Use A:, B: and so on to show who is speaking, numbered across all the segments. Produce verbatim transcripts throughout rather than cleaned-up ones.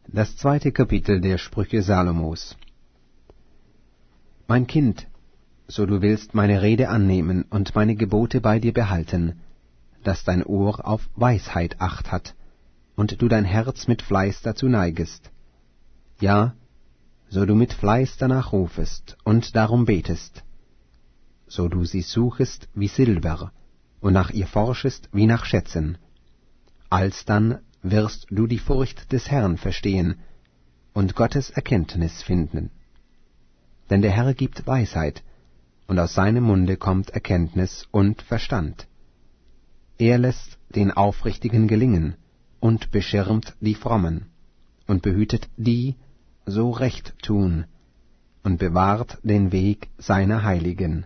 A: Das zweite Kapitel der Sprüche Salomos. Mein Kind, so du willst meine Rede annehmen und meine Gebote bei dir behalten, dass dein Ohr auf Weisheit Acht hat, und du dein Herz mit Fleiß dazu neigest. Ja, so du mit Fleiß danach rufest und darum betest, so du sie suchest wie Silber und nach ihr forschest wie nach Schätzen. Alsdann wirst du die Furcht des Herrn verstehen und Gottes Erkenntnis finden. Denn der Herr gibt Weisheit, und aus seinem Munde kommt Erkenntnis und Verstand. Er lässt den Aufrichtigen gelingen und beschirmt die Frommen und behütet die, so recht tun, und bewahrt den Weg seiner Heiligen.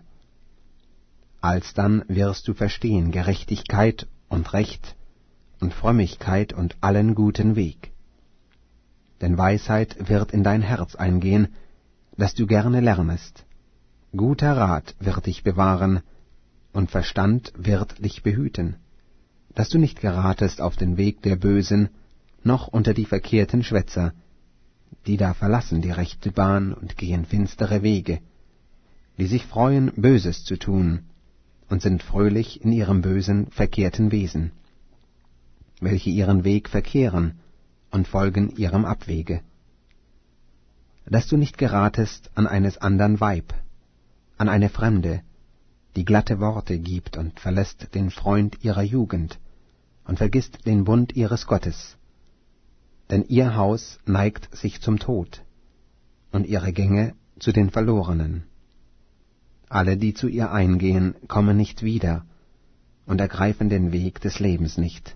A: Alsdann wirst du verstehen Gerechtigkeit und Recht und Frömmigkeit und allen guten Weg. Denn Weisheit wird in dein Herz eingehen, dass du gerne lernest. Guter Rat wird dich bewahren, und Verstand wird dich behüten, dass du nicht geratest auf den Weg der Bösen, noch unter die verkehrten Schwätzer, die da verlassen die rechte Bahn und gehen finstere Wege, die sich freuen, Böses zu tun, und sind fröhlich in ihrem bösen, verkehrten Wesen, welche ihren Weg verkehren und folgen ihrem Abwege. Dass du nicht geratest an eines andern Weib, an eine Fremde, die glatte Worte gibt und verlässt den Freund ihrer Jugend und vergisst den Bund ihres Gottes. Denn ihr Haus neigt sich zum Tod und ihre Gänge zu den Verlorenen. Alle, die zu ihr eingehen, kommen nicht wieder und ergreifen den Weg des Lebens nicht.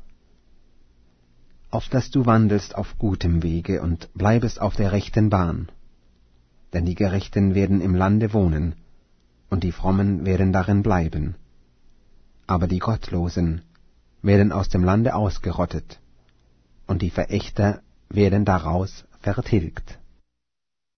A: Auf dass du wandelst auf gutem Wege und bleibest auf der rechten Bahn. Denn die Gerechten werden im Lande wohnen, und die Frommen werden darin bleiben. Aber die Gottlosen werden aus dem Lande ausgerottet, und die Verächter werden daraus vertilgt.